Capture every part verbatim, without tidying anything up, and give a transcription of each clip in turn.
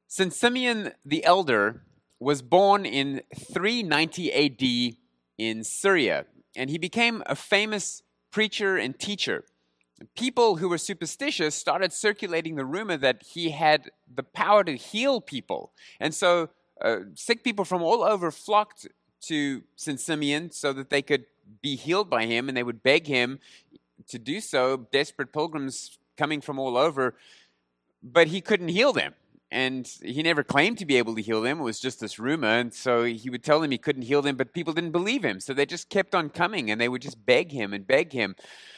Saint Simeon the Elder was born in three ninety A D in Syria, and he became a famous preacher and teacher. People who were superstitious started circulating the rumor that he had the power to heal people. And so uh, sick people from all over flocked to Saint Simeon so that they could be healed by him, and they would beg him to do so, desperate pilgrims coming from all over, but he couldn't heal them. And he never claimed to be able to heal them. It was just this rumor. And so he would tell them he couldn't heal them, but people didn't believe him. So they just kept on coming, and they would just beg him and beg him.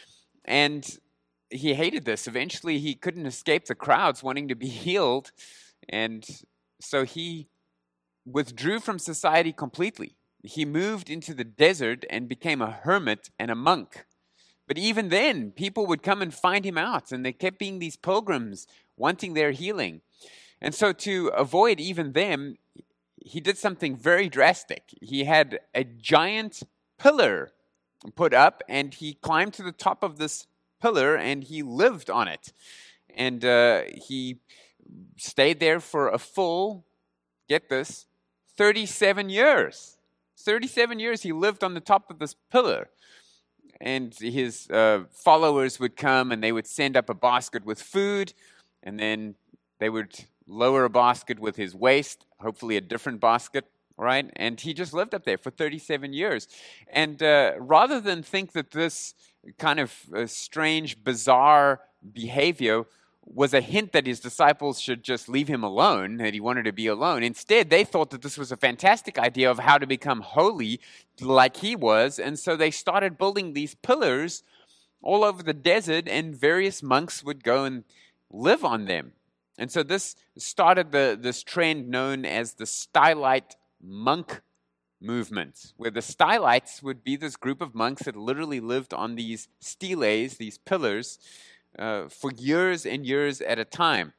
And he hated this. Eventually, he couldn't escape the crowds wanting to be healed. And so he withdrew from society completely. He moved into the desert and became a hermit and a monk. But even then, people would come and find him out, and there kept being these pilgrims wanting their healing. And so to avoid even them, he did something very drastic. He had a giant pillar put up, and he climbed to the top of this pillar, and he lived on it. And uh, he stayed there for a full, get this, thirty-seven years. thirty-seven years he lived on the top of this pillar. And his uh, followers would come, and they would send up a basket with food, and then they would lower a basket with his waste, hopefully a different basket, right? And he just lived up there for thirty-seven years. And uh, rather than think that this kind of uh, strange, bizarre behavior was a hint that his disciples should just leave him alone, that he wanted to be alone, instead they thought that this was a fantastic idea of how to become holy like he was. And so they started building these pillars all over the desert, and various monks would go and live on them. And so this started the, this trend known as the Stylite monk movement, where the Stylites would be this group of monks that literally lived on these steles, these pillars, uh, for years and years at a time.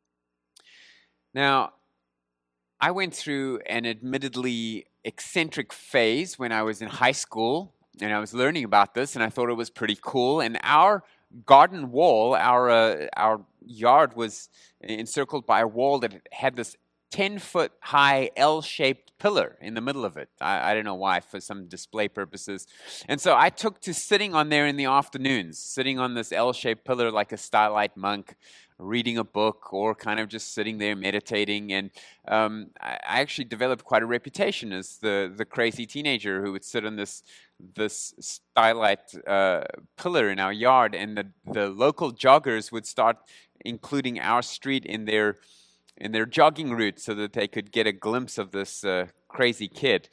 Now, I went through an admittedly eccentric phase when I was in high school, and I was learning about this, and I thought it was pretty cool. And our garden wall, our uh, our yard was encircled by a wall that had this ten-foot high L-shaped pillar in the middle of it. I, I don't know why, for some display purposes. And so I took to sitting on there in the afternoons, sitting on this L-shaped pillar like a Stylite monk, reading a book, or kind of just sitting there meditating. And um, I actually developed quite a reputation as the, the crazy teenager who would sit on this this Stylite uh, pillar in our yard, and the, the local joggers would start including our street in their in their jogging route so that they could get a glimpse of this uh, crazy kid.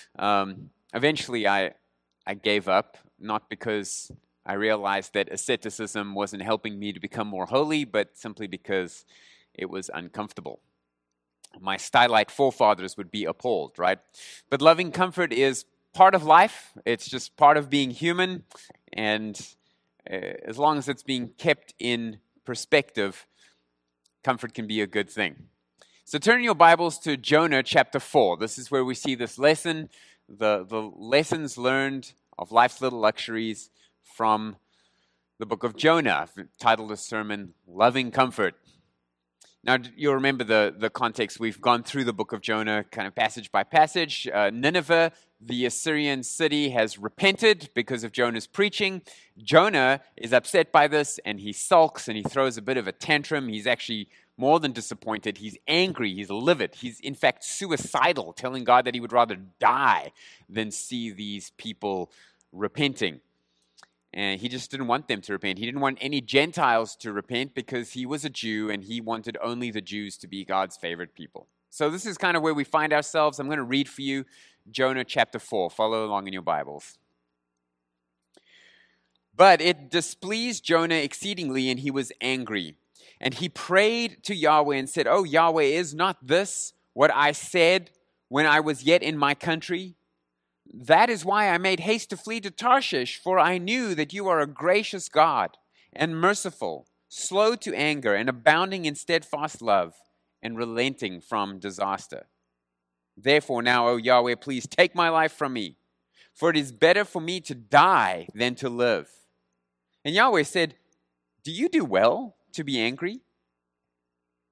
Um, eventually, I I gave up, not because I realized that asceticism wasn't helping me to become more holy, but simply because it was uncomfortable. My Stylite forefathers would be appalled, right? But loving comfort is part of life. It's just part of being human. And uh, as long as it's being kept in perspective, comfort can be a good thing. So turn your Bibles to Jonah chapter four. This is where we see this lesson, the, the lessons learned of life's little luxuries from the book of Jonah. I've titled the sermon, Loving Comfort. Now, you'll remember the, the context. We've gone through the book of Jonah kind of passage by passage. Uh, Nineveh, the Assyrian city, has repented because of Jonah's preaching. Jonah is upset by this, and he sulks, and he throws a bit of a tantrum. He's actually more than disappointed. He's angry. He's livid. He's, in fact, suicidal, telling God that he would rather die than see these people repenting. And he just didn't want them to repent. He didn't want any Gentiles to repent because he was a Jew, and he wanted only the Jews to be God's favorite people. So this is kind of where we find ourselves. I'm going to read for you Jonah chapter four. Follow along in your Bibles. But it displeased Jonah exceedingly, and he was angry. And he prayed to Yahweh and said, "Oh Yahweh, is not this what I said when I was yet in my country? That is why I made haste to flee to Tarshish, for I knew that you are a gracious God and merciful, slow to anger and abounding in steadfast love and relenting from disaster. Therefore now, O Yahweh, please take my life from me, for it is better for me to die than to live." And Yahweh said, "Do you do well to be angry?"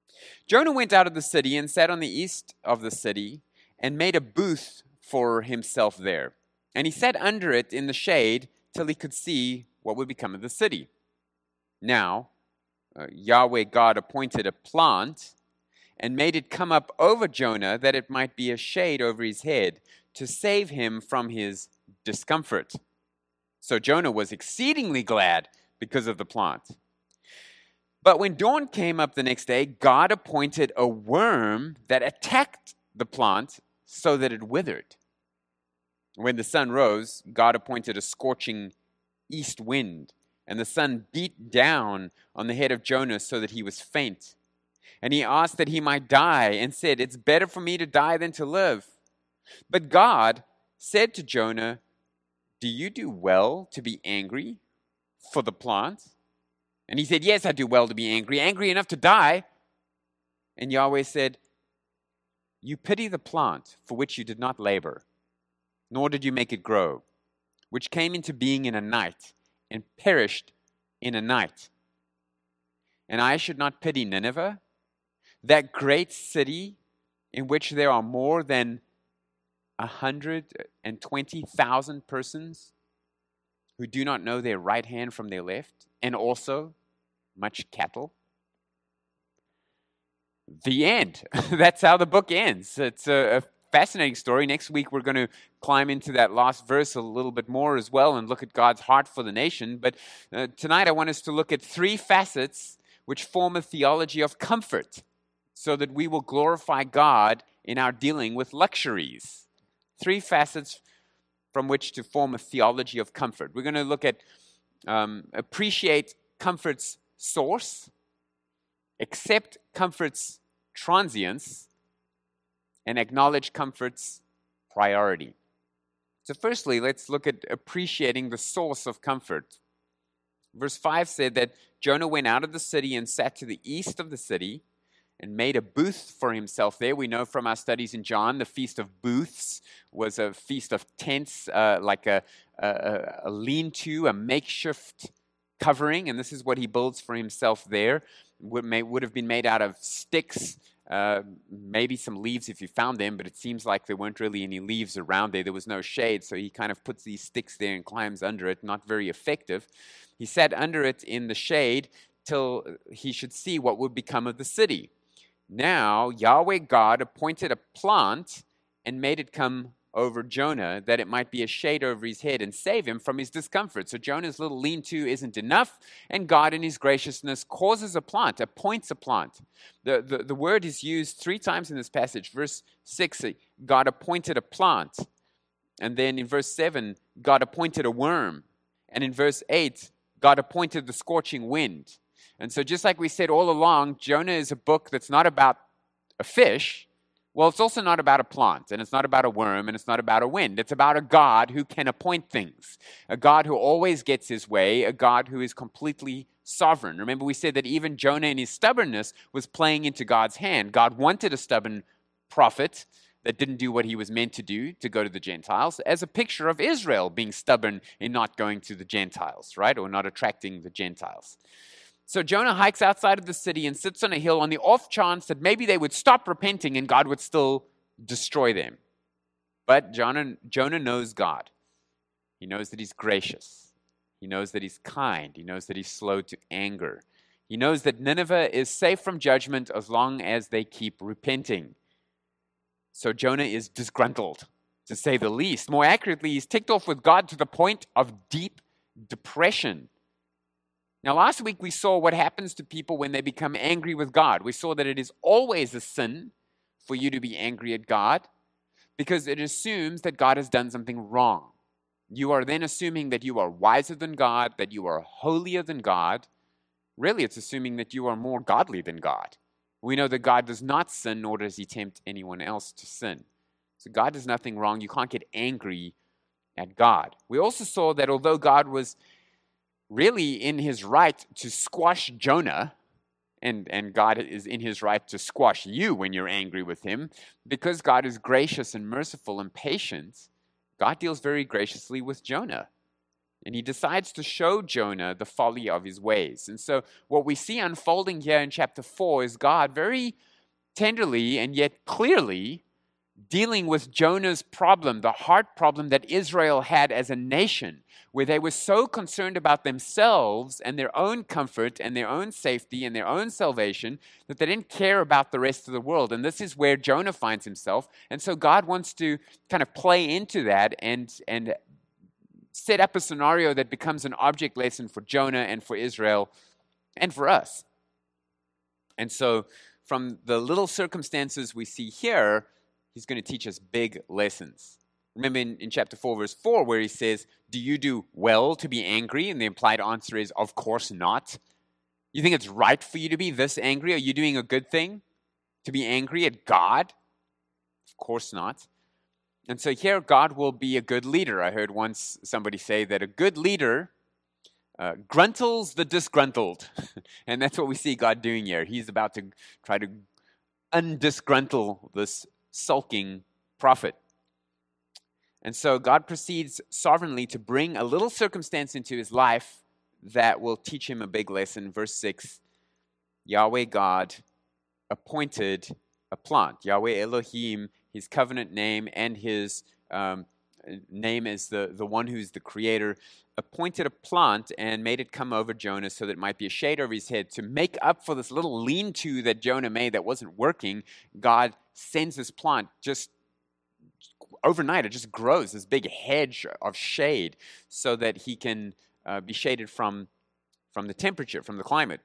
Jonah went out of the city and sat on the east of the city and made a booth for himself there. And he sat under it in the shade till he could see what would become of the city. Now, uh, Yahweh God appointed a plant and made it come up over Jonah that it might be a shade over his head to save him from his discomfort. So Jonah was exceedingly glad because of the plant. But when dawn came up the next day, God appointed a worm that attacked the plant so that it withered. When the sun rose, God appointed a scorching east wind, and the sun beat down on the head of Jonah so that he was faint. And he asked that he might die, and said, "It's better for me to die than to live." But God said to Jonah, "Do you do well to be angry for the plant?" And he said, "Yes, I do well to be angry, angry enough to die." And Yahweh said, "You pity the plant for which you did not labor, nor did you make it grow, which came into being in a night and perished in a night. And I should not pity Nineveh, that great city in which there are more than one hundred twenty thousand persons who do not know their right hand from their left, and also much cattle." The end. That's how the book ends. It's a, a fascinating story. Next week, we're going to climb into that last verse a little bit more as well and look at God's heart for the nation. But uh, tonight, I want us to look at three facets which form a theology of comfort so that we will glorify God in our dealing with luxuries. Three facets from which to form a theology of comfort. We're going to look at um, appreciate comfort's source, accept comfort's transience, and acknowledge comfort's priority. So firstly, let's look at appreciating the source of comfort. Verse five said that Jonah went out of the city and sat to the east of the city and made a booth for himself there. We know from our studies in John, the Feast of Booths was a feast of tents, uh, like a, a, a lean-to, a makeshift covering, and this is what he builds for himself there. Would, may, would have been made out of sticks, uh, maybe some leaves if you found them, but it seems like there weren't really any leaves around there. There was no shade, so he kind of puts these sticks there and climbs under it. Not very effective. He sat under it in the shade till he should see what would become of the city. Now, Yahweh God appointed a plant and made it come over Jonah, that it might be a shade over his head and save him from his discomfort. So Jonah's little lean-to isn't enough, and God in his graciousness causes a plant, appoints a plant. The, the, the word is used three times in this passage. Verse six, God appointed a plant. And then in verse seven, God appointed a worm. And in verse eight, God appointed the scorching wind. And so just like we said all along, Jonah is a book that's not about a fish. Well, it's also not about a plant, and it's not about a worm, and it's not about a wind. It's about a God who can appoint things, a God who always gets his way, a God who is completely sovereign. Remember, we said that even Jonah in his stubbornness was playing into God's hand. God wanted a stubborn prophet that didn't do what he was meant to do, to go to the Gentiles, as a picture of Israel being stubborn in not going to the Gentiles, right, or not attracting the Gentiles. So Jonah hikes outside of the city and sits on a hill on the off chance that maybe they would stop repenting and God would still destroy them. But Jonah, Jonah knows God. He knows that he's gracious. He knows that he's kind. He knows that he's slow to anger. He knows that Nineveh is safe from judgment as long as they keep repenting. So Jonah is disgruntled, to say the least. More accurately, he's ticked off with God to the point of deep depression. Now, last week we saw what happens to people when they become angry with God. We saw that it is always a sin for you to be angry at God because it assumes that God has done something wrong. You are then assuming that you are wiser than God, that you are holier than God. Really, it's assuming that you are more godly than God. We know that God does not sin, nor does he tempt anyone else to sin. So God does nothing wrong. You can't get angry at God. We also saw that although God was really in his right to squash Jonah, and, and God is in his right to squash you when you're angry with him, because God is gracious and merciful and patient, God deals very graciously with Jonah. And he decides to show Jonah the folly of his ways. And so what we see unfolding here in chapter four is God very tenderly and yet clearly dealing with Jonah's problem, the heart problem that Israel had as a nation, where they were so concerned about themselves and their own comfort and their own safety and their own salvation that they didn't care about the rest of the world. And this is where Jonah finds himself. And so God wants to kind of play into that and, and set up a scenario that becomes an object lesson for Jonah and for Israel and for us. And so from the little circumstances we see here, He's going to teach us big lessons. Remember in, in chapter four, verse four, where he says, do you do well to be angry? And the implied answer is, of course not. You think it's right for you to be this angry? Are you doing a good thing to be angry at God? Of course not. And so here, God will be a good leader. I heard once somebody say that a good leader uh, gruntles the disgruntled. And that's what we see God doing here. He's about to try to undisgruntle this sulking prophet. And so God proceeds sovereignly to bring a little circumstance into his life that will teach him a big lesson. Verse six, Yahweh God appointed a plant. Yahweh Elohim, his covenant name, and his um, name is the, the one who's the creator, appointed a plant and made it come over Jonah so that it might be a shade over his head. To make up for this little lean-to that Jonah made that wasn't working, God sends this plant just overnight. It just grows, this big hedge of shade, so that he can uh, be shaded from, from the temperature, from the climate.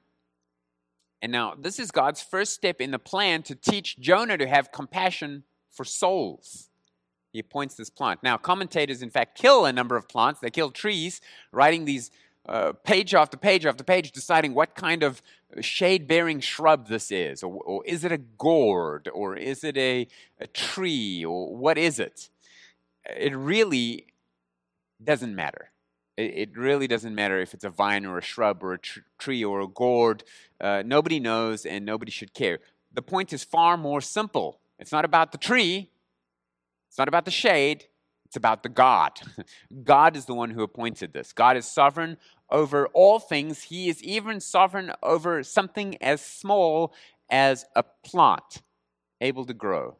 And now, this is God's first step in the plan to teach Jonah to have compassion for souls. He appoints this plant. Now, commentators, in fact, kill a number of plants. They kill trees, writing these uh, page after page after page, deciding what kind of shade-bearing shrub this is. Or, or is it a gourd? Or is it a, a tree? Or what is it? It really doesn't matter. It, it really doesn't matter if it's a vine or a shrub or a tr- tree or a gourd. Uh, nobody knows and nobody should care. The point is far more simple. It's not about the tree. It's not about the shade. It's about the God. God is the one who appointed this. God is sovereign over all things. He is even sovereign over something as small as a plant, able to grow.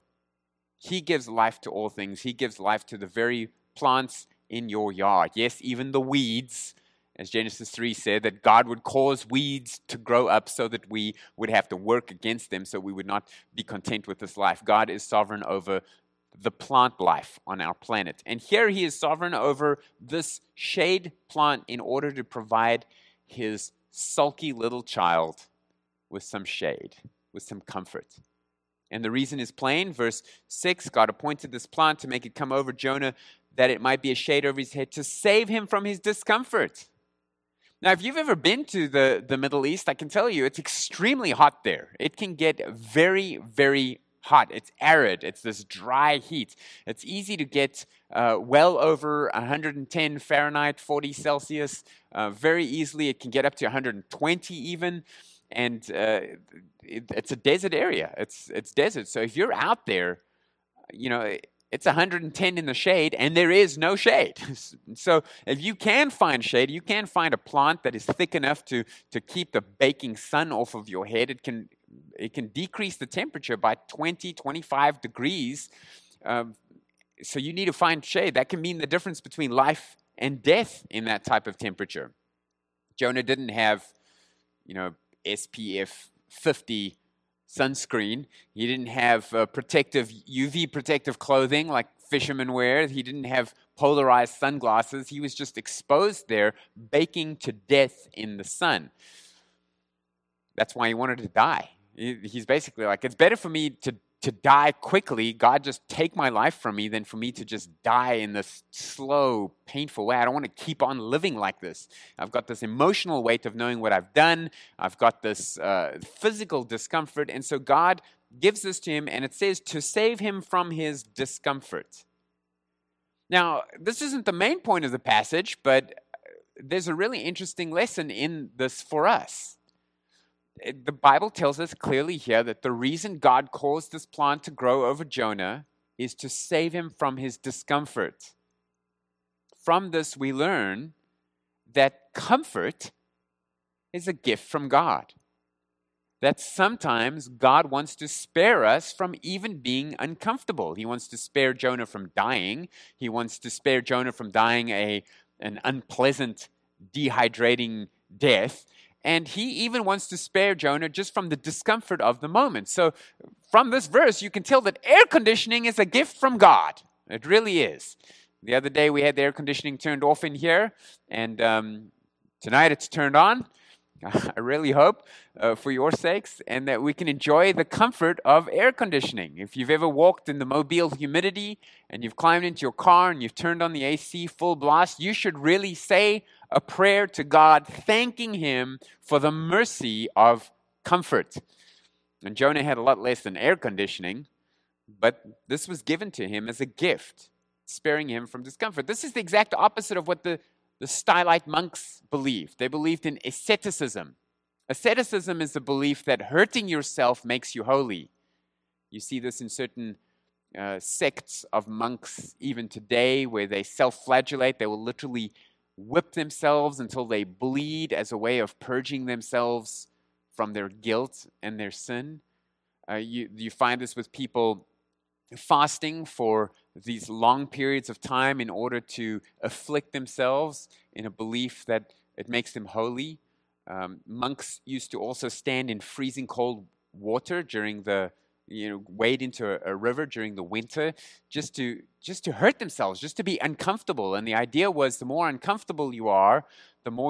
He gives life to all things. He gives life to the very plants in your yard. Yes, even the weeds, as Genesis three said, that God would cause weeds to grow up so that we would have to work against them, so we would not be content with this life. God is sovereign over the plant life on our planet. And here he is sovereign over this shade plant in order to provide his sulky little child with some shade, with some comfort. And the reason is plain. Verse six, God appointed this plant to make it come over Jonah, that it might be a shade over his head, to save him from his discomfort. Now, if you've ever been to the, the Middle East, I can tell you it's extremely hot there. It can get very, very hot. It's arid. It's this dry heat. It's easy to get uh, well over one hundred ten Fahrenheit, forty Celsius. Uh, very easily, it can get up to one hundred twenty even. And uh, it, it's a desert area. It's it's desert. So if you're out there, you know, it's one hundred ten in the shade, and there is no shade. So if you can find shade, you can find a plant that is thick enough to, to keep the baking sun off of your head. It can it can decrease the temperature by twenty, twenty-five degrees. Um, so you need to find shade. That can mean the difference between life and death in that type of temperature. Jonah didn't have, you know, S P F fifty sunscreen. He didn't have uh, protective U V protective clothing like fishermen wear. He didn't have polarized sunglasses. He was just exposed there, baking to death in the sun. That's why he wanted to die. He, he's basically like, it's better for me to, to die quickly. God, just take my life from me than for me to just die in this slow, painful way. I don't want to keep on living like this. I've got this emotional weight of knowing what I've done. I've got this uh, physical discomfort. And so God gives this to him, and it says to save him from his discomfort. Now, this isn't the main point of the passage, but there's a really interesting lesson in this for us. The Bible tells us clearly here that the reason God caused this plant to grow over Jonah is to save him from his discomfort. From this, we learn that comfort is a gift from God. that sometimes God wants to spare us from even being uncomfortable. He wants to spare Jonah from dying. He wants to spare Jonah from dying a, an unpleasant, dehydrating death. And he even wants to spare Jonah just from the discomfort of the moment. So from this verse, you can tell that air conditioning is a gift from God. It really is. The other day, we had the air conditioning turned off in here, and um, tonight it's turned on. I really hope uh, for your sakes, and that we can enjoy the comfort of air conditioning. If you've ever walked in the Mobile humidity and you've climbed into your car and you've turned on the A C full blast, you should really say a prayer to God, thanking Him for the mercy of comfort. And Jonah had a lot less than air conditioning, but this was given to him as a gift, sparing him from discomfort. This is the exact opposite of what the The Stylite monks believed. They believed in asceticism. Asceticism is the belief that hurting yourself makes you holy. You see this in certain uh, sects of monks even today, where they self-flagellate. They will literally whip themselves until they bleed as a way of purging themselves from their guilt and their sin. Uh, you, you find this with people fasting for these long periods of time in order to afflict themselves in a belief that it makes them holy. Um, monks used to also stand in freezing cold water during the, you know, wade into a, a river during the winter just to just to hurt themselves, just to be uncomfortable. And the idea was the more uncomfortable you are, the more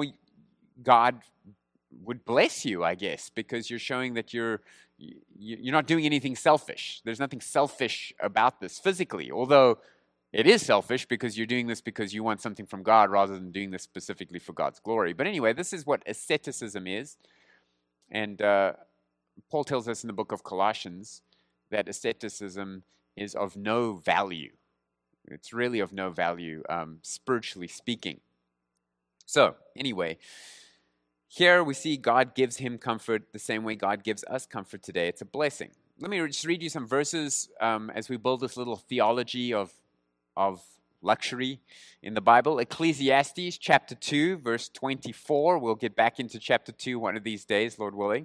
God would bless you, I guess, because you're showing that you're you're not doing anything selfish. There's nothing selfish about this physically, although it is selfish because you're doing this because you want something from God rather than doing this specifically for God's glory. But anyway, this is what asceticism is. And uh, Paul tells us in the book of Colossians that asceticism is of no value. It's really of no value, um, spiritually speaking. So, anyway, here we see God gives him comfort the same way God gives us comfort today. It's a blessing. Let me just read you some verses um, as we build this little theology of, of luxury in the Bible. Ecclesiastes chapter two, verse twenty-four. We'll get back into chapter two one of these days, Lord willing.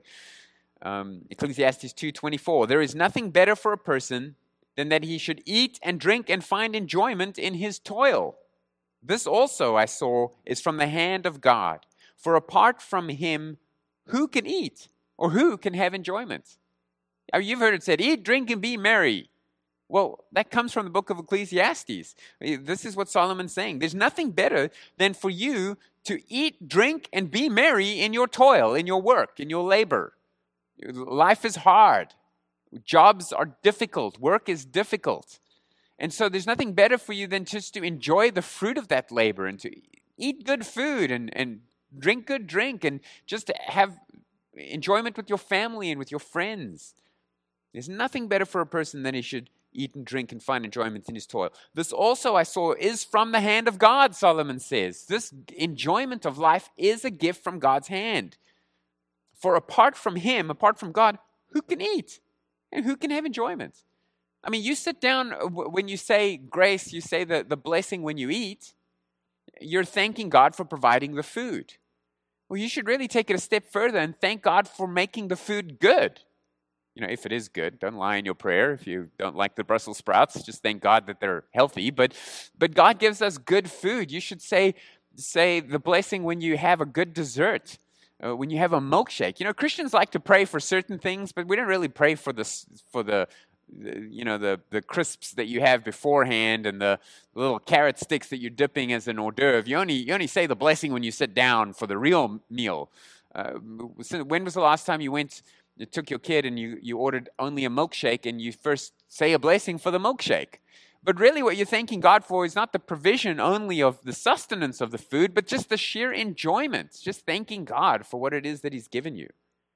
Um, Ecclesiastes two twenty-four. There is nothing better for a person than that he should eat and drink and find enjoyment in his toil. This also, I saw, is from the hand of God. For apart from him, who can eat or who can have enjoyment? You've heard it said, eat, drink, and be merry. Well, that comes from the book of Ecclesiastes. This is what Solomon's saying. There's nothing better than for you to eat, drink, and be merry in your toil, in your work, in your labor. Life is hard. Jobs are difficult. Work is difficult. And so there's nothing better for you than just to enjoy the fruit of that labor and to eat good food and, and drink good drink and just to have enjoyment with your family and with your friends. There's nothing better for a person than he should eat and drink and find enjoyment in his toil. This also I saw is from the hand of God, Solomon says. This enjoyment of life is a gift from God's hand. For apart from him, apart from God, who can eat and who can have enjoyment? I mean, you sit down, when you say grace, you say the, the blessing when you eat, you're thanking God for providing the food. Well, you should really take it a step further and thank God for making the food good. You know, if it is good, don't lie in your prayer. If you don't like the Brussels sprouts, just thank God that they're healthy. But but God gives us good food. You should say, say the blessing when you have a good dessert, uh, when you have a milkshake. You know, Christians like to pray for certain things, but we don't really pray for the, for the you know, the, the crisps that you have beforehand and the little carrot sticks that you're dipping as an hors d'oeuvre. You only, you only say the blessing when you sit down for the real meal. Uh, when was the last time you went, you took your kid and you, you ordered only a milkshake and you first say a blessing for the milkshake? But really what you're thanking God for is not the provision only of the sustenance of the food, but just the sheer enjoyment, just thanking God for what it is that he's given you.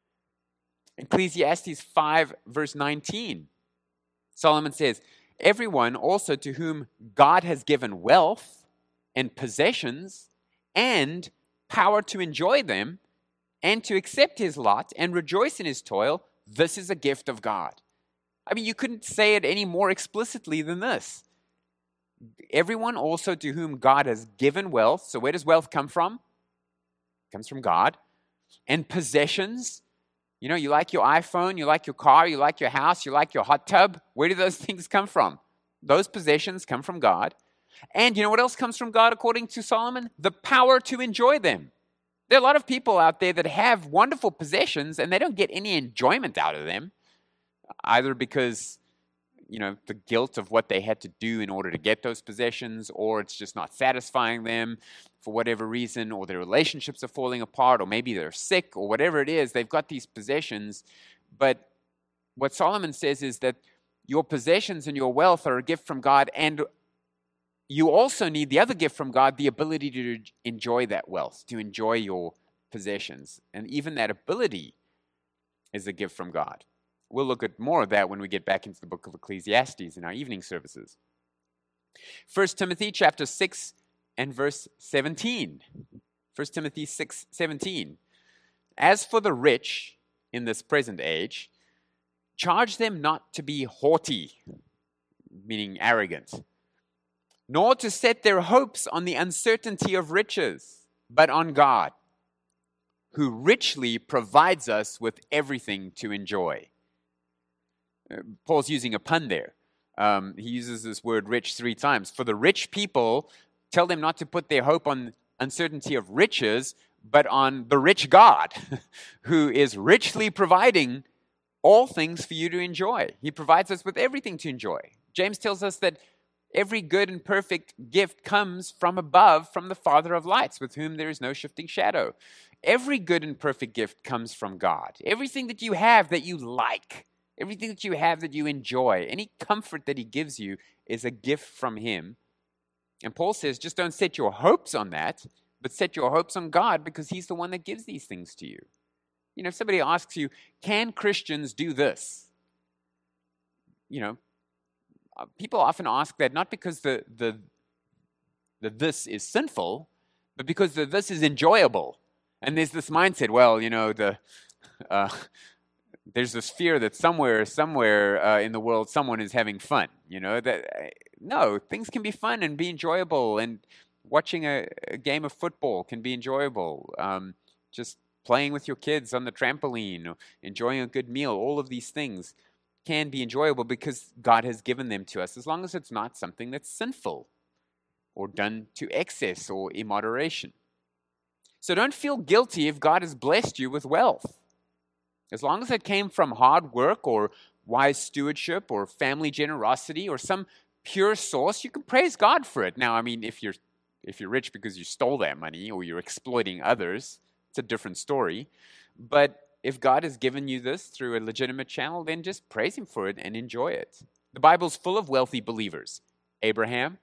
Ecclesiastes five, verse nineteen. Solomon says, everyone also to whom God has given wealth and possessions and power to enjoy them and to accept his lot and rejoice in his toil, this is a gift of God. I mean, you couldn't say it any more explicitly than this. Everyone also to whom God has given wealth. So where does wealth come from? It comes from God. And possessions. You know, you like your iPhone, you like your car, you like your house, you like your hot tub. Where do those things come from? Those possessions come from God. And you know what else comes from God, according to Solomon? The power to enjoy them. There are a lot of people out there that have wonderful possessions and they don't get any enjoyment out of them, either because, you know, the guilt of what they had to do in order to get those possessions, or it's just not satisfying them for whatever reason, or their relationships are falling apart, or maybe they're sick, or whatever it is. They've got these possessions. But what Solomon says is that your possessions and your wealth are a gift from God, and you also need the other gift from God, the ability to enjoy that wealth, to enjoy your possessions. And even that ability is a gift from God. We'll look at more of that when we get back into the book of Ecclesiastes in our evening services. First Timothy chapter six and verse seventeen. First Timothy six seventeen. As for the rich in this present age, charge them not to be haughty, meaning arrogant, nor to set their hopes on the uncertainty of riches, but on God, who richly provides us with everything to enjoy. Uh, Paul's using a pun there. Um, he uses this word rich three times. For the rich people, tell them not to put their hope on uncertainty of riches, but on the rich God, who is richly providing all things for you to enjoy. He provides us with everything to enjoy. James tells us that every good and perfect gift comes from above, from the Father of lights, with whom there is no shifting shadow. Every good and perfect gift comes from God. Everything that you have that you like, everything that you have that you enjoy, any comfort that he gives you is a gift from him. And Paul says, just don't set your hopes on that, but set your hopes on God, because he's the one that gives these things to you. You know, if somebody asks you, can Christians do this? You know, people often ask that not because the, the, the this is sinful, but because the this is enjoyable. And there's this mindset, well, you know, the uh, there's this fear that somewhere, somewhere uh, in the world, someone is having fun. You know, that uh, no, things can be fun and be enjoyable, and watching a, a game of football can be enjoyable. Um, just playing with your kids on the trampoline, or enjoying a good meal, all of these things can be enjoyable because God has given them to us, as long as it's not something that's sinful or done to excess or immoderation. So don't feel guilty if God has blessed you with wealth. As long as it came from hard work or wise stewardship or family generosity or some pure source, you can praise God for it. Now, I mean, if you're if you're rich because you stole that money or you're exploiting others, it's a different story. But if God has given you this through a legitimate channel, then just praise him for it and enjoy it. The Bible's full of wealthy believers. Abraham,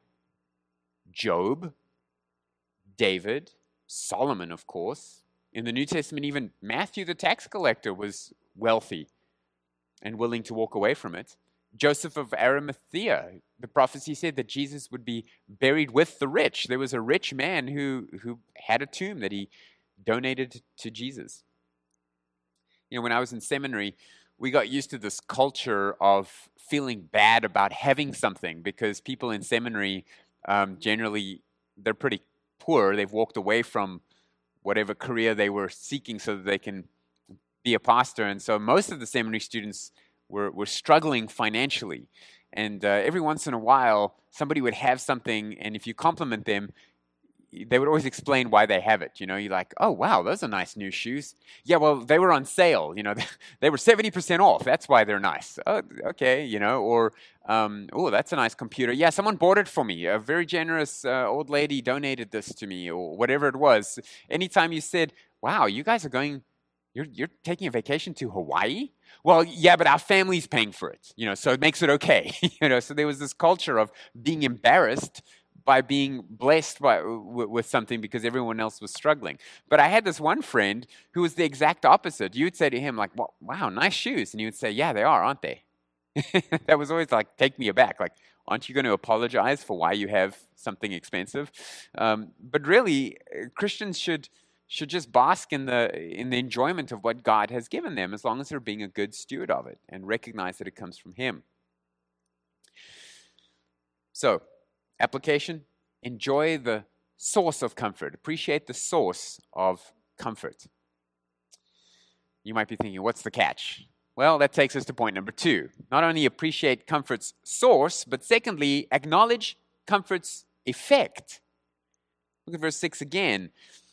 Job, David, Solomon, of course. In the New Testament, even Matthew the tax collector was wealthy and willing to walk away from it. Joseph of Arimathea, the prophecy said that Jesus would be buried with the rich. There was a rich man who, who had a tomb that he donated to Jesus. You know, when I was in seminary, we got used to this culture of feeling bad about having something, because people in seminary um, generally, they're pretty poor. They've walked away from whatever career they were seeking so that they can be a pastor. And so most of the seminary students were, were struggling financially. And uh, every once in a while, somebody would have something, and if you compliment them, they would always explain why they have it. You know, you're like, oh, wow, those are nice new shoes. Yeah, well, they were on sale. You know, they were seventy percent off. That's why they're nice. Oh, okay, you know, or, um, oh, that's a nice computer. Yeah, someone bought it for me. A very generous uh, old lady donated this to me, or whatever it was. Anytime you said, wow, you guys are going, you're, you're taking a vacation to Hawaii? Well, yeah, but our family's paying for it, you know, so it makes it okay. You know, so there was this culture of being embarrassed by being blessed by, w- with something because everyone else was struggling. But I had this one friend who was the exact opposite. You would say to him, like, well, wow, nice shoes. And he would say, yeah, they are, aren't they? That was always like, take me aback. Like, aren't you going to apologize for why you have something expensive? Um, but really, Christians should should just bask in the in the enjoyment of what God has given them, as long as they're being a good steward of it and recognize that it comes from him. So, application, enjoy the source of comfort. Appreciate the source of comfort. You might be thinking, what's the catch? Well, that takes us to point number two. Not only appreciate comfort's source, but secondly, acknowledge comfort's effect. Look at verse six again.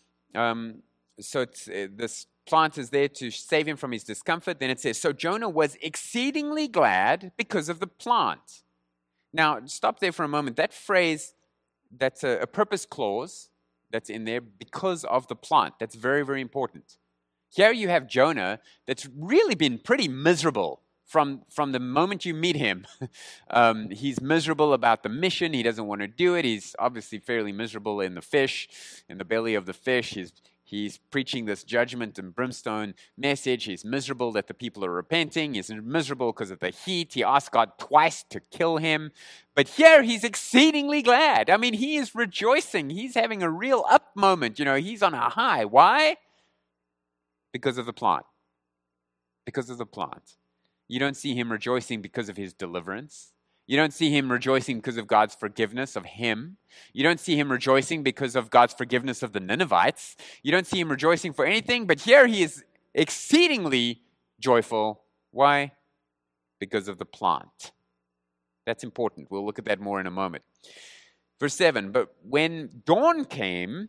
Um, so it's, uh, this plant is there to save him from his discomfort. Then it says, so Jonah was exceedingly glad because of the plant. Now, stop there for a moment. That phrase, that's a, a purpose clause that's in there, because of the plant. That's very, very important. Here you have Jonah that's really been pretty miserable from, from the moment you meet him. um, he's miserable about the mission. He doesn't want to do it. He's obviously fairly miserable in the fish, in the belly of the fish. He's, he's preaching this judgment and brimstone message. He's miserable that the people are repenting. He's miserable because of the heat. He asked God twice to kill him. But here he's exceedingly glad. I mean, he is rejoicing. He's having a real up moment. You know, he's on a high. Why? Because of the plant. Because of the plant. You don't see him rejoicing because of his deliverance. You don't see him rejoicing because of God's forgiveness of him. You don't see him rejoicing because of God's forgiveness of the Ninevites. You don't see him rejoicing for anything, but here he is exceedingly joyful. Why? Because of the plant. That's important. We'll look at that more in a moment. Verse seven, but when dawn came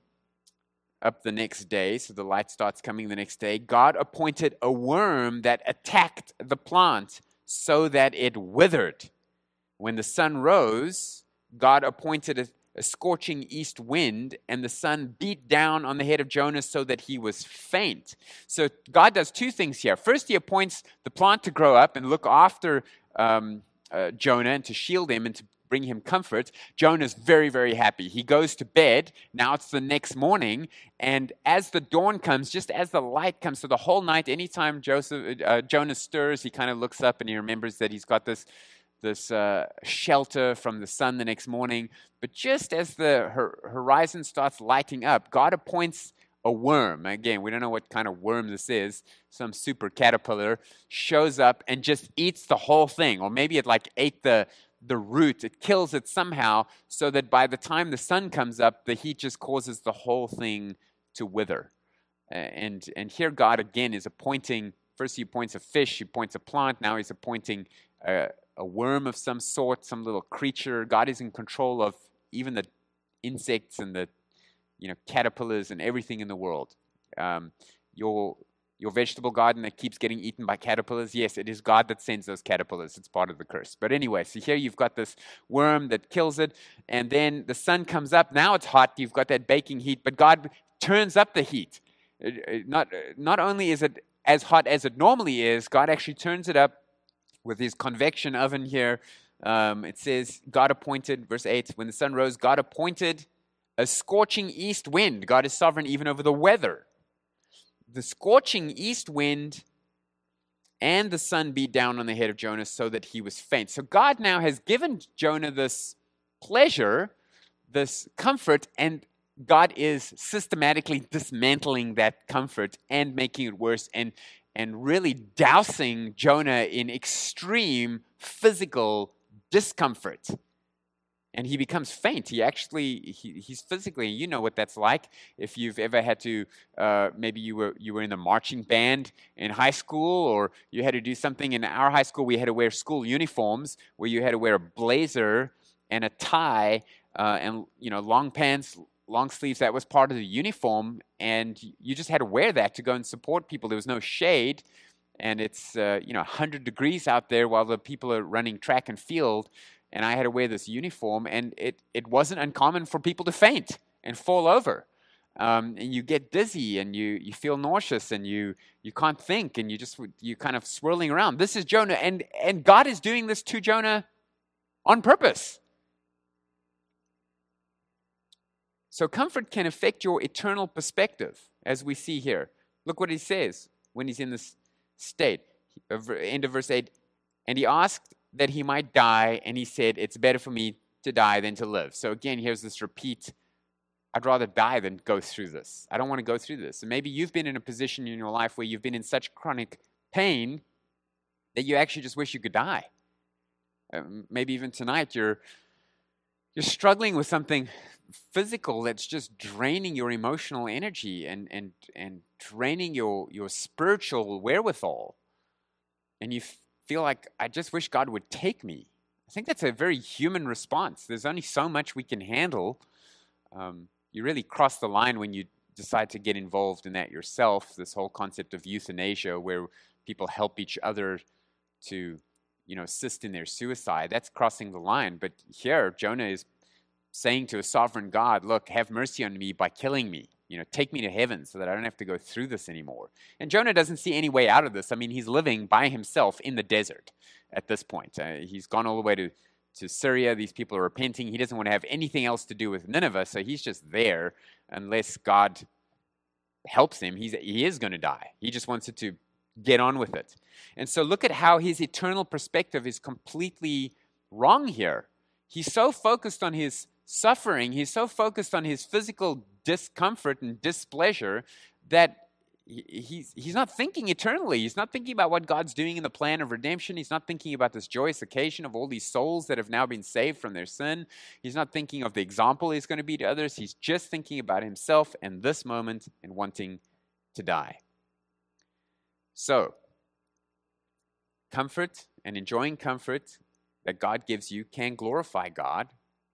up the next day, so the light starts coming the next day, God appointed a worm that attacked the plant so that it withered. When the sun rose, God appointed a, a scorching east wind, and the sun beat down on the head of Jonah so that he was faint. So God does two things here. First, he appoints the plant to grow up and look after um, uh, Jonah and to shield him and to bring him comfort. Jonah's very, very happy. He goes to bed. Now it's the next morning. And as the dawn comes, just as the light comes, so the whole night, anytime Joseph, uh, Jonah stirs, he kind of looks up and he remembers that he's got this, this uh, shelter from the sun the next morning. But just as the her- horizon starts lighting up, God appoints a worm. Again, we don't know what kind of worm this is. Some super caterpillar shows up and just eats the whole thing. Or maybe it like ate the the root, it kills it somehow, so that by the time the sun comes up, the heat just causes the whole thing to wither. And, and here God again is appointing, first he appoints a fish, he appoints a plant, now he's appointing a, a worm of some sort, some little creature. God is in control of even the insects and the you know caterpillars and everything in the world. Um, your Your vegetable garden that keeps getting eaten by caterpillars, yes, it is God that sends those caterpillars. It's part of the curse. But anyway, so here you've got this worm that kills it, and then the sun comes up. Now it's hot. You've got that baking heat, but God turns up the heat. Not, not only is it as hot as it normally is, God actually turns it up with his convection oven here. Um, it says, God appointed, verse eight, when the sun rose, God appointed a scorching east wind. God is sovereign even over the weather. The scorching east wind and the sun beat down on the head of Jonah so that he was faint. So God now has given Jonah this pleasure, this comfort, and God is systematically dismantling that comfort and making it worse and, and really dousing Jonah in extreme physical discomfort. And he becomes faint. He actually, he, he's physically, you know what that's like. If you've ever had to, uh, maybe you were you were in the marching band in high school, or you had to do something. In our high school, we had to wear school uniforms where you had to wear a blazer and a tie uh, and, you know, long pants, long sleeves. That was part of the uniform. And you just had to wear that to go and support people. There was no shade. And it's, uh, you know, one hundred degrees out there while the people are running track and field. And I had to wear this uniform, and it, it wasn't uncommon for people to faint and fall over. Um, and you get dizzy, and you, you feel nauseous, and you, you can't think, and you just you kind of swirling around. This is Jonah, and, and God is doing this to Jonah on purpose. So comfort can affect your eternal perspective, as we see here. Look what he says when he's in this state. End of verse eight. And he asked that he might die, and he said, it's better for me to die than to live. So again, here's this repeat, I'd rather die than go through this. I don't want to go through this. And maybe you've been in a position in your life where you've been in such chronic pain that you actually just wish you could die. Um, maybe even tonight you're you're struggling with something physical that's just draining your emotional energy and and and draining your your spiritual wherewithal, and you feel like, I just wish God would take me. I think that's a very human response. There's only so much we can handle. Um, you really cross the line when you decide to get involved in that yourself. This whole concept of euthanasia, where people help each other to, you know, assist in their suicide, that's crossing the line. But here, Jonah is saying to a sovereign God, look, have mercy on me by killing me. You know, take me to heaven so that I don't have to go through this anymore. And Jonah doesn't see any way out of this. I mean, he's living by himself in the desert at this point. Uh, he's gone all the way to, to Syria. These people are repenting. He doesn't want to have anything else to do with Nineveh, so he's just there unless God helps him. He's, he is going to die. He just wants it to get on with it. And so look at how his eternal perspective is completely wrong here. He's so focused on his suffering, he's so focused on his physical discomfort and displeasure that he's, he's not thinking eternally. He's not thinking about what God's doing in the plan of redemption. He's not thinking about this joyous occasion of all these souls that have now been saved from their sin. He's not thinking of the example he's going to be to others. He's just thinking about himself and this moment and wanting to die. So, comfort and enjoying comfort that God gives you can glorify God,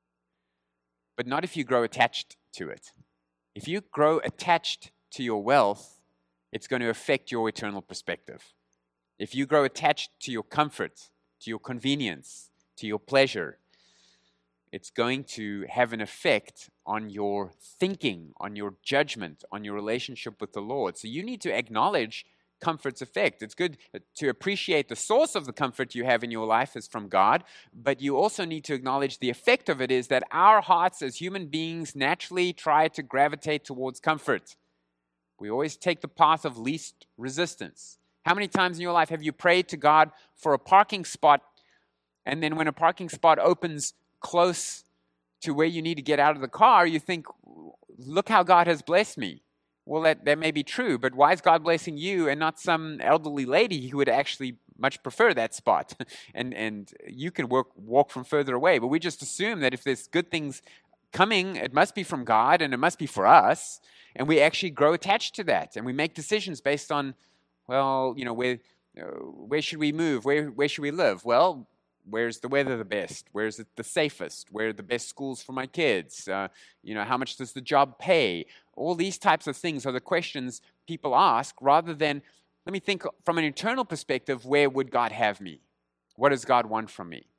but not if you grow attached to it. If you grow attached to your wealth, it's going to affect your eternal perspective. If you grow attached to your comfort, to your convenience, to your pleasure, it's going to have an effect on your thinking, on your judgment, on your relationship with the Lord. So you need to acknowledge comfort's effect. It's good to appreciate the source of the comfort you have in your life is from God, but you also need to acknowledge the effect of it is that our hearts as human beings naturally try to gravitate towards comfort. We always take the path of least resistance. How many times in your life have you prayed to God for a parking spot, and then when a parking spot opens close to where you need to get out of the car, you think, look how God has blessed me. Well, that, that may be true, but why is God blessing you and not some elderly lady who would actually much prefer that spot? and and you can work, walk from further away. But we just assume that if there's good things coming, it must be from God and it must be for us. And we actually grow attached to that. And we make decisions based on, well, you know, where, uh, where should we move? Where, where should we live? Well, where's the weather the best? Where's it the safest? Where are the best schools for my kids? Uh, you know, how much does the job pay? All these types of things are the questions people ask rather than, let me think from an internal perspective, where would God have me? What does God want from me?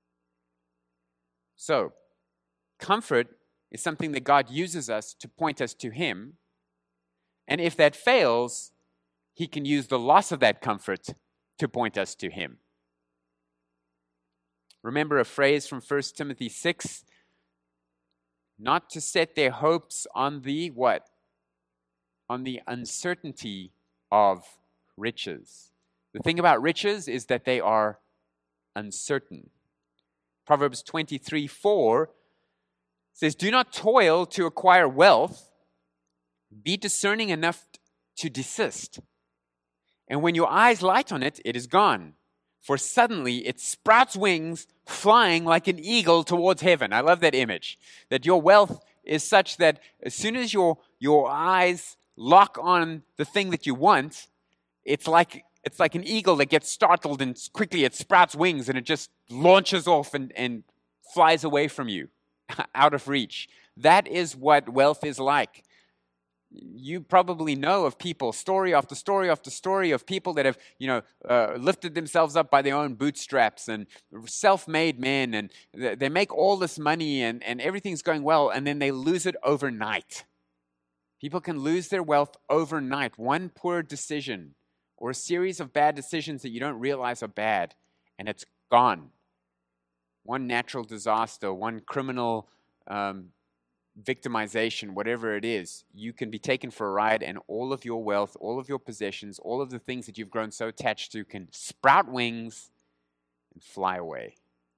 So, comfort is something that God uses us to point us to Him. And if that fails, He can use the loss of that comfort to point us to Him. Remember a phrase from First Timothy six, not to set their hopes on the what? On the uncertainty of riches. The thing about riches is that they are uncertain. Proverbs twenty-three four says, do not toil to acquire wealth. Be discerning enough to desist. And when your eyes light on it, it is gone. For suddenly it sprouts wings, flying like an eagle towards heaven. I love that image. That your wealth is such that as soon as your, your eyes lock on the thing that you want, it's like, it's like an eagle that gets startled and quickly it sprouts wings and it just launches off and, and flies away from you, out of reach. That is what wealth is like. You probably know of people, story after story after story of people that have, you know, uh, lifted themselves up by their own bootstraps and self-made men, and they make all this money and, and everything's going well, and then they lose it overnight. People can lose their wealth overnight. One poor decision or a series of bad decisions that you don't realize are bad, and it's gone. One natural disaster, one criminal um victimization, whatever it is, you can be taken for a ride and all of your wealth, all of your possessions, all of the things that you've grown so attached to can sprout wings and fly away.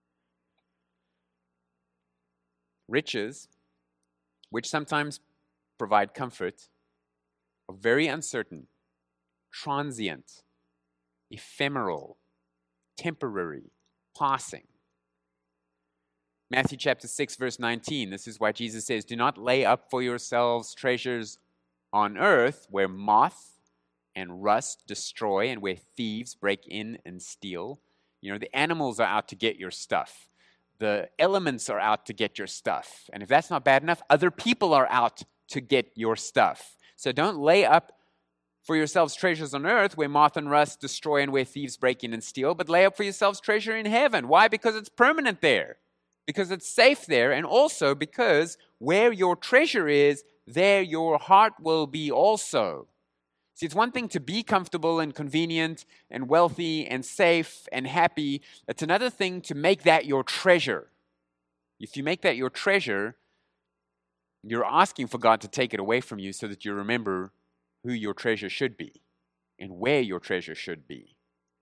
Riches, which sometimes provide comfort, are very uncertain, transient, ephemeral, temporary, passing. Matthew chapter six, verse nineteen. This is why Jesus says, "Do not lay up for yourselves treasures on earth where moth and rust destroy and where thieves break in and steal." You know, the animals are out to get your stuff. The elements are out to get your stuff. And if that's not bad enough, other people are out to get your stuff. So don't lay up for yourselves treasures on earth where moth and rust destroy and where thieves break in and steal, but lay up for yourselves treasure in heaven. Why? Because it's permanent there. Because it's safe there, and also because where your treasure is, there your heart will be also. See, it's one thing to be comfortable and convenient and wealthy and safe and happy. It's another thing to make that your treasure. If you make that your treasure, you're asking for God to take it away from you so that you remember who your treasure should be and where your treasure should be.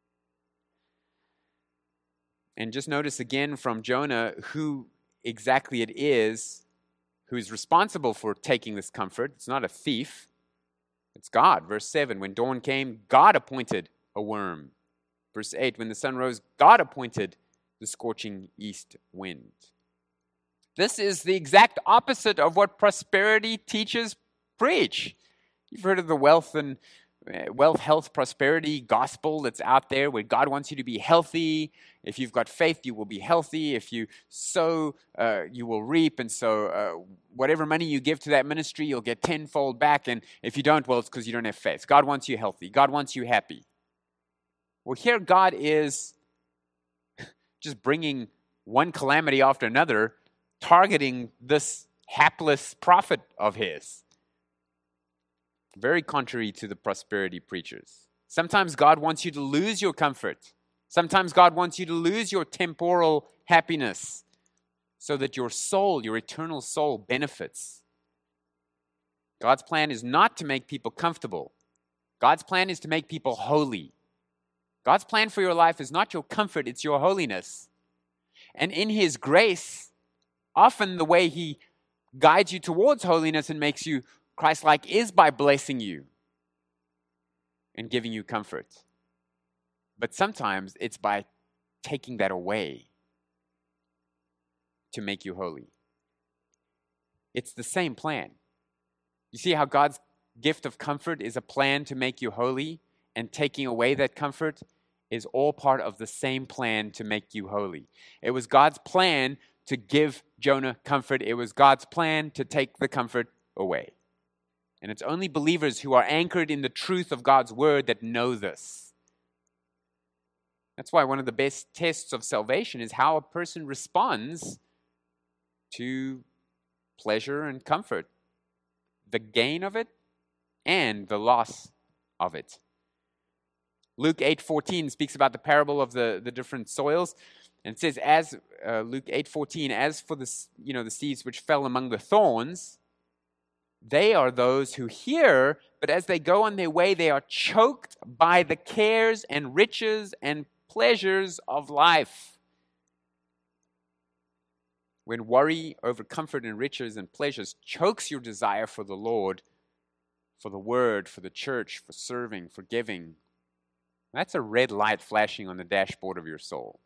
And just notice again from Jonah who exactly it is who's responsible for taking this comfort. It's not a thief. It's God. Verse seven, when dawn came, God appointed a worm. Verse eight, when the sun rose, God appointed the scorching east wind. This is the exact opposite of what prosperity teachers preach. You've heard of the wealth and wealth, health, prosperity gospel that's out there where God wants you to be healthy. If you've got faith, you will be healthy. If you sow, uh, you will reap. And so uh, whatever money you give to that ministry, you'll get tenfold back. And if you don't, well, it's because you don't have faith. God wants you healthy. God wants you happy. Well, here God is just bringing one calamity after another, targeting this hapless prophet of his. Very contrary to the prosperity preachers. Sometimes God wants you to lose your comfort. Sometimes God wants you to lose your temporal happiness so that your soul, your eternal soul, benefits. God's plan is not to make people comfortable. God's plan is to make people holy. God's plan for your life is not your comfort, it's your holiness. And in His grace, often the way He guides you towards holiness and makes you Christ-like is by blessing you and giving you comfort. But sometimes it's by taking that away to make you holy. It's the same plan. You see how God's gift of comfort is a plan to make you holy, and taking away that comfort is all part of the same plan to make you holy. It was God's plan to give Jonah comfort. It was God's plan to take the comfort away. And it's only believers who are anchored in the truth of God's word that know this. That's why one of the best tests of salvation is how a person responds to pleasure and comfort, the gain of it and the loss of it. Luke eight fourteen speaks about the parable of the, the different soils. And it says, as uh, Luke eight fourteen, as for the, you know, the seeds which fell among the thorns, they are those who hear, but as they go on their way, they are choked by the cares and riches and pleasures of life. When worry over comfort and riches and pleasures chokes your desire for the Lord, for the word, for the church, for serving, for giving, that's a red light flashing on the dashboard of your soul.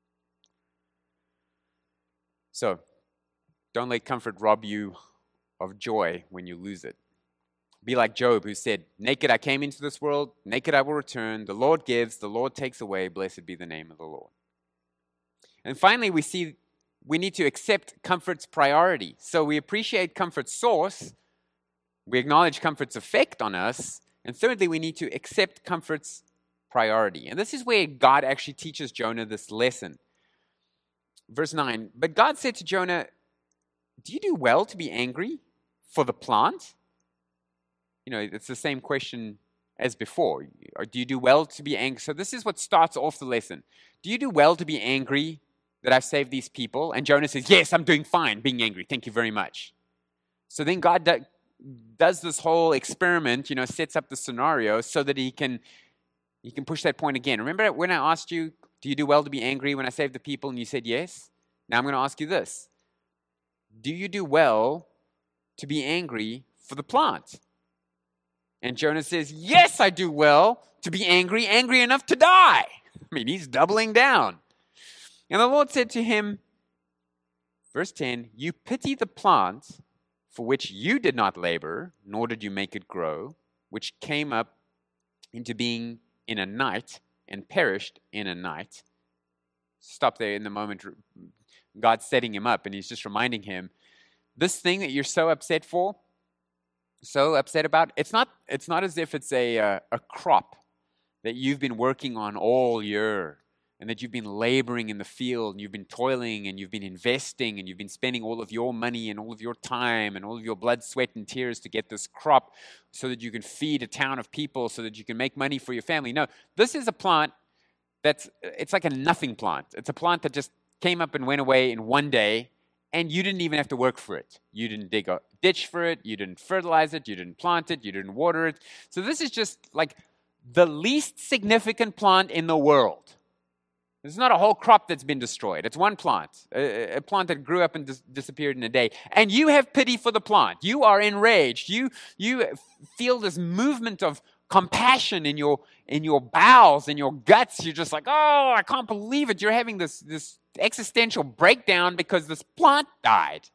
So, don't let comfort rob you of joy when you lose it. Be like Job, who said, naked I came into this world, naked I will return. The Lord gives, the Lord takes away. Blessed be the name of the Lord. And finally, we see we need to accept comfort's priority. So we appreciate comfort's source. We acknowledge comfort's effect on us. And thirdly, we need to accept comfort's priority. And this is where God actually teaches Jonah this lesson. Verse nine, but God said to Jonah, do you do well to be angry for the plant? You know, it's the same question as before. Or do you do well to be angry? So this is what starts off the lesson. Do you do well to be angry that I've saved these people? And Jonah says, yes, I'm doing fine being angry. Thank you very much. So then God do, does this whole experiment, you know, sets up the scenario so that he can, he can push that point again. Remember when I asked you, do you do well to be angry when I saved the people? And you said yes. Now I'm going to ask you this. Do you do well to be angry for the plant? And Jonah says, yes, I do well to be angry, angry enough to die. I mean, he's doubling down. And the Lord said to him, Verse ten, you pity the plant for which you did not labor, nor did you make it grow, which came up into being in a night and perished in a night. Stop there in the moment. God's setting him up, and he's just reminding him, this thing that you're so upset for, so upset about, it's not, it's not as if it's a, uh, a crop that you've been working on all year, and that you've been laboring in the field, and you've been toiling, and you've been investing, and you've been spending all of your money and all of your time and all of your blood, sweat, and tears to get this crop so that you can feed a town of people, so that you can make money for your family. No, this is a plant that's, it's like a nothing plant. It's a plant that just came up and went away in one day, and you didn't even have to work for it. You didn't dig a ditch for it, you didn't fertilize it, you didn't plant it, you didn't water it. So this is just like the least significant plant in the world. It's not a whole crop that's been destroyed. It's one plant, a, a plant that grew up and dis- disappeared in a day. And you have pity for the plant. You are enraged. You, you feel this movement of compassion in your, in your bowels, in your guts. You're just like, oh, I can't believe it. You're having this, this existential breakdown because this plant died.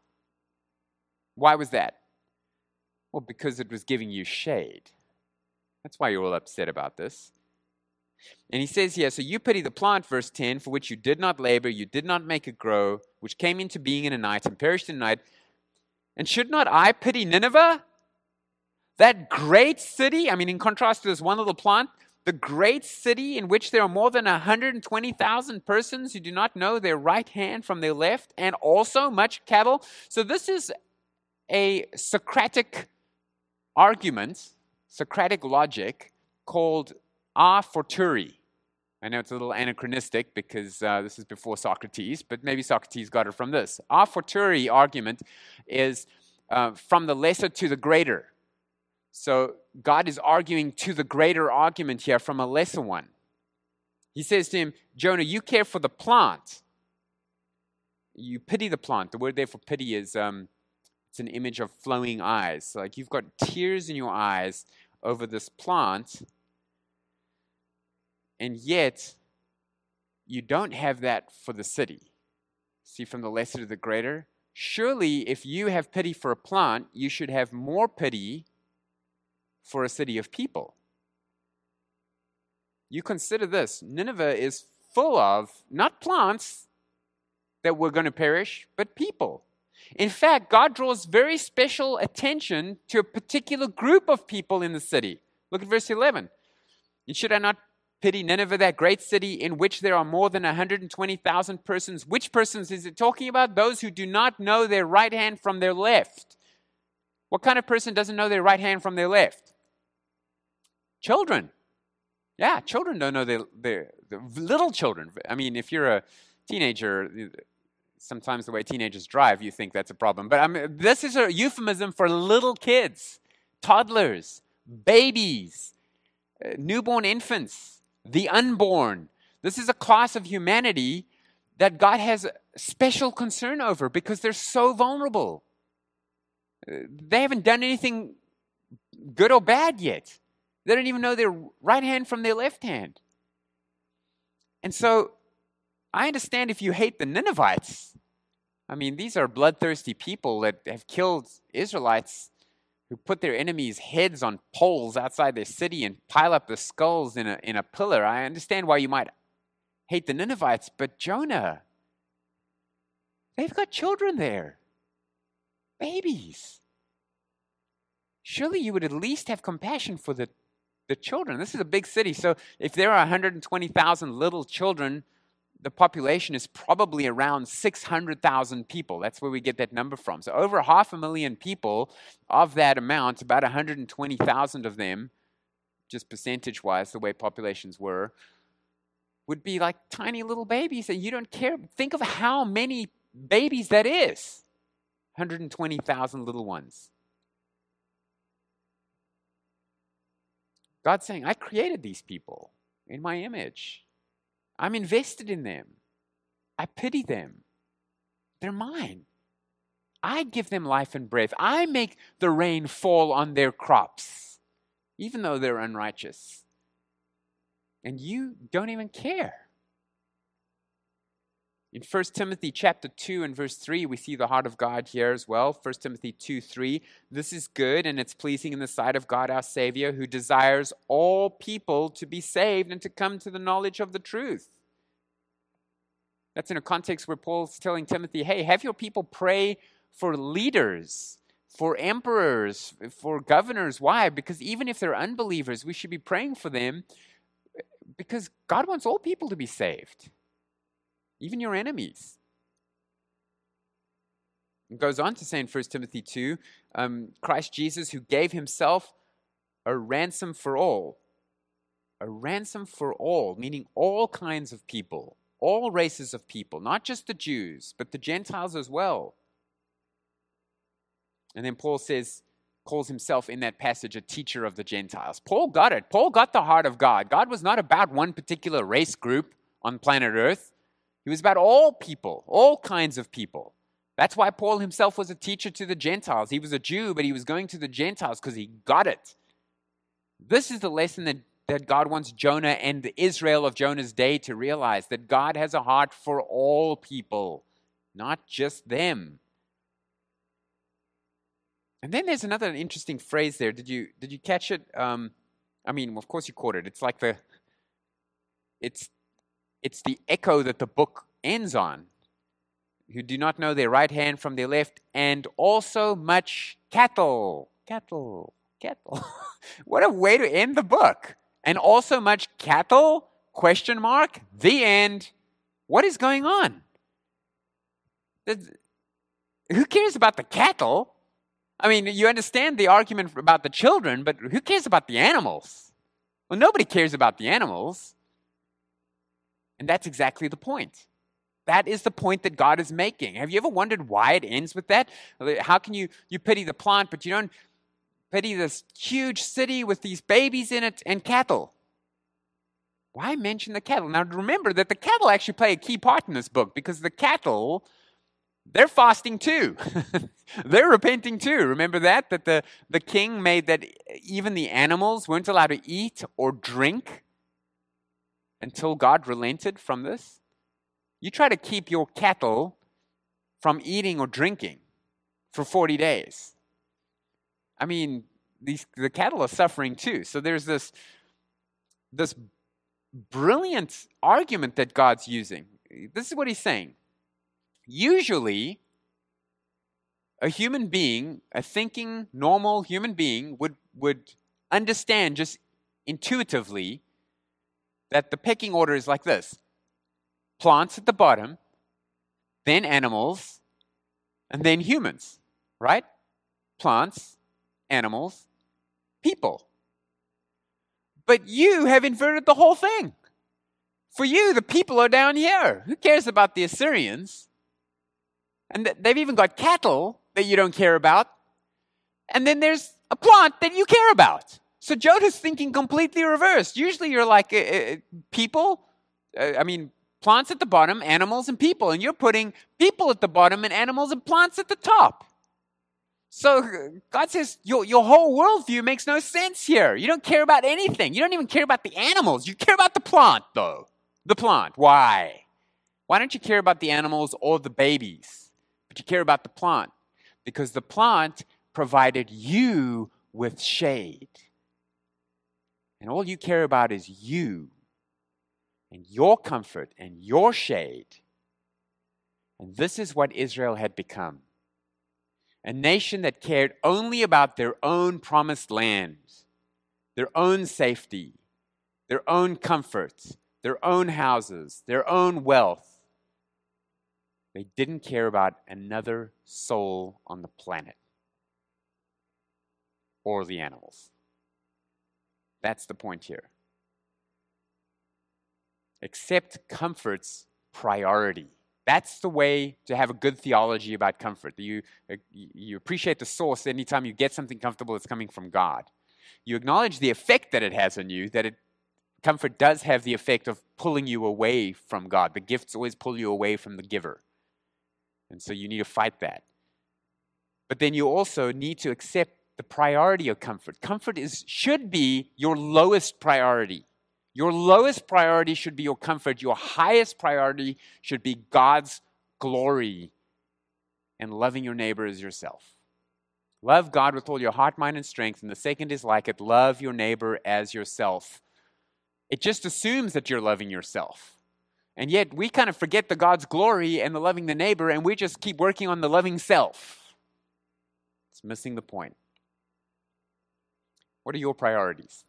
Why was that? Well, because it was giving you shade. That's why you're all upset about this. And he says here, so you pity the plant, verse ten, for which you did not labor, you did not make it grow, which came into being in a night and perished in a night. And should not I pity Nineveh? That great city, I mean, in contrast to this one little plant, the great city in which there are more than one hundred twenty thousand persons who do not know their right hand from their left, and also much cattle. So this is a Socratic argument, Socratic logic, called a fortiori. I know it's a little anachronistic because uh, this is before Socrates, but maybe Socrates got it from this. A fortiori argument is uh, from the lesser to the greater. So God is arguing to the greater argument here from a lesser one. He says to him, Jonah, you care for the plant. You pity the plant. The word there for pity is, um, it's an image of flowing eyes. So like you've got tears in your eyes over this plant, and yet you don't have that for the city. See, from the lesser to the greater? Surely if you have pity for a plant, you should have more pity for a city of people. You consider this. Nineveh is full of, not plants that were going to perish, but people. In fact, God draws very special attention to a particular group of people in the city. Look at verse eleven. And should I not pity Nineveh, that great city in which there are more than one hundred twenty thousand persons? Which persons is it talking about? Those who do not know their right hand from their left. What kind of person doesn't know their right hand from their left? Children. Yeah, children don't know their, their, their little children. I mean, if you're a teenager, sometimes the way teenagers drive, you think that's a problem. But I mean, this is a euphemism for little kids, toddlers, babies, uh, newborn infants, the unborn. This is a class of humanity that God has special concern over because they're so vulnerable. Uh, they haven't done anything good or bad yet. They don't even know their right hand from their left hand. And so I understand if you hate the Ninevites. I mean, these are bloodthirsty people that have killed Israelites who put their enemies' heads on poles outside their city and pile up the skulls in a, in a pillar. I understand why you might hate the Ninevites, but Jonah, they've got children there, babies. Surely you would at least have compassion for the, the children. This is a big city, so if there are one hundred twenty thousand little children, the population is probably around six hundred thousand people. That's where we get that number from. So over half a million people of that amount, about one hundred twenty thousand of them, just percentage-wise, the way populations were, would be like tiny little babies, and you don't care. Think of how many babies that is. one hundred twenty thousand little ones. God's saying, I created these people in my image. I'm invested in them. I pity them. They're mine. I give them life and breath. I make the rain fall on their crops, even though they're unrighteous. And you don't even care. In First Timothy chapter two and verse three, we see the heart of God here as well. First Timothy two three, this is good and it's pleasing in the sight of God our Savior, who desires all people to be saved and to come to the knowledge of the truth. That's in a context where Paul's telling Timothy, hey, have your people pray for leaders, for emperors, for governors. Why? Because even if they're unbelievers, we should be praying for them because God wants all people to be saved. Even your enemies. It goes on to say in First Timothy two, um, Christ Jesus, who gave himself a ransom for all. A ransom for all, meaning all kinds of people, all races of people, not just the Jews, but the Gentiles as well. And then Paul says, calls himself in that passage a teacher of the Gentiles. Paul got it. Paul got the heart of God. God was not about one particular race group on planet Earth. He was about all people, all kinds of people. That's why Paul himself was a teacher to the Gentiles. He was a Jew, but he was going to the Gentiles because he got it. This is the lesson that, that God wants Jonah and the Israel of Jonah's day to realize, that God has a heart for all people, not just them. And then there's another interesting phrase there. Did you did you catch it? Um, I mean, of course you caught it. It's like the, it's It's the echo that the book ends on. Who do not know their right hand from their left, and also much cattle. Cattle. Cattle. What a way to end the book. And also much cattle? Question mark. The end. What is going on? Who cares about the cattle? I mean, you understand the argument about the children, but who cares about the animals? Well, nobody cares about the animals. And that's exactly the point. That is the point that God is making. Have you ever wondered why it ends with that? How can you, you pity the plant, but you don't pity this huge city with these babies in it and cattle? Why mention the cattle? Now remember that the cattle actually play a key part in this book, because the cattle, they're fasting too. They're repenting too. Remember that? That the, the king made that even the animals weren't allowed to eat or drink until God relented from this. You try to keep your cattle from eating or drinking for forty days. I mean, these, the cattle are suffering too. So there's this, this brilliant argument that God's using. This is what he's saying. Usually, a human being, a thinking, normal human being, would, would understand just intuitively that the pecking order is like this. Plants at the bottom, then animals, and then humans, right? Plants, animals, people. But you have inverted the whole thing. For you, the people are down here. Who cares about the Assyrians? And th- they've even got cattle that you don't care about. And then there's a plant that you care about. So Jonah's thinking completely reversed. Usually you're like, uh, uh, people, uh, I mean, plants at the bottom, animals and people. And you're putting people at the bottom and animals and plants at the top. So God says your, your whole worldview makes no sense here. You don't care about anything. You don't even care about the animals. You care about the plant, though. The plant. Why? Why don't you care about the animals or the babies? But you care about the plant. Because the plant provided you with shade. And all you care about is you. And your comfort and your shade. And this is what Israel had become. A nation that cared only about their own promised land, their own safety, their own comforts, their own houses, their own wealth. They didn't care about another soul on the planet or the animals. That's the point here. Accept comfort's priority. That's the way to have a good theology about comfort. You, you appreciate the source anytime you get something comfortable that's coming from God. You acknowledge the effect that it has on you, that it, comfort does have the effect of pulling you away from God. The gifts always pull you away from the giver. And so you need to fight that. But then you also need to accept the priority of comfort. Comfort is should be your lowest priority, Your lowest priority should be your comfort. Your highest priority should be God's glory and loving your neighbor as yourself. Love God with all your heart, mind, and strength. And the second is like it, love your neighbor as yourself. It just assumes that you're loving yourself. And yet we kind of forget the God's glory and the loving the neighbor, and we just keep working on the loving self. It's missing the point. What are your priorities?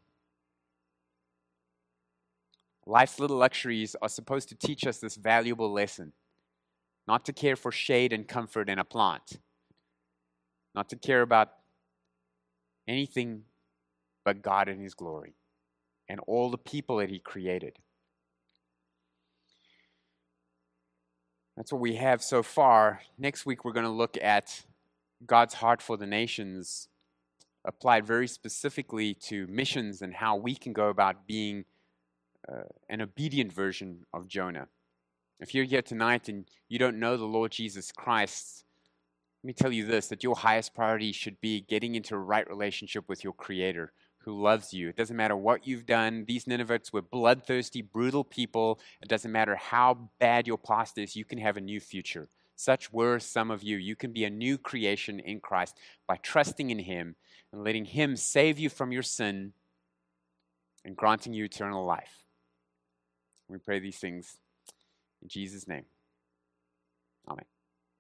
Life's little luxuries are supposed to teach us this valuable lesson. Not to care for shade and comfort in a plant. Not to care about anything but God and His glory and all the people that He created. That's what we have so far. Next week we're going to look at God's heart for the nations applied very specifically to missions and how we can go about being uh, an obedient version of Jonah. If you're here tonight and you don't know the Lord Jesus Christ, let me tell you this, that your highest priority should be getting into a right relationship with your Creator who loves you. It doesn't matter what you've done. These Ninevites were bloodthirsty, brutal people. It doesn't matter how bad your past is. You can have a new future. Such were some of you. You can be a new creation in Christ by trusting in Him and letting Him save you from your sin and granting you eternal life. We pray these things in Jesus' name. Amen.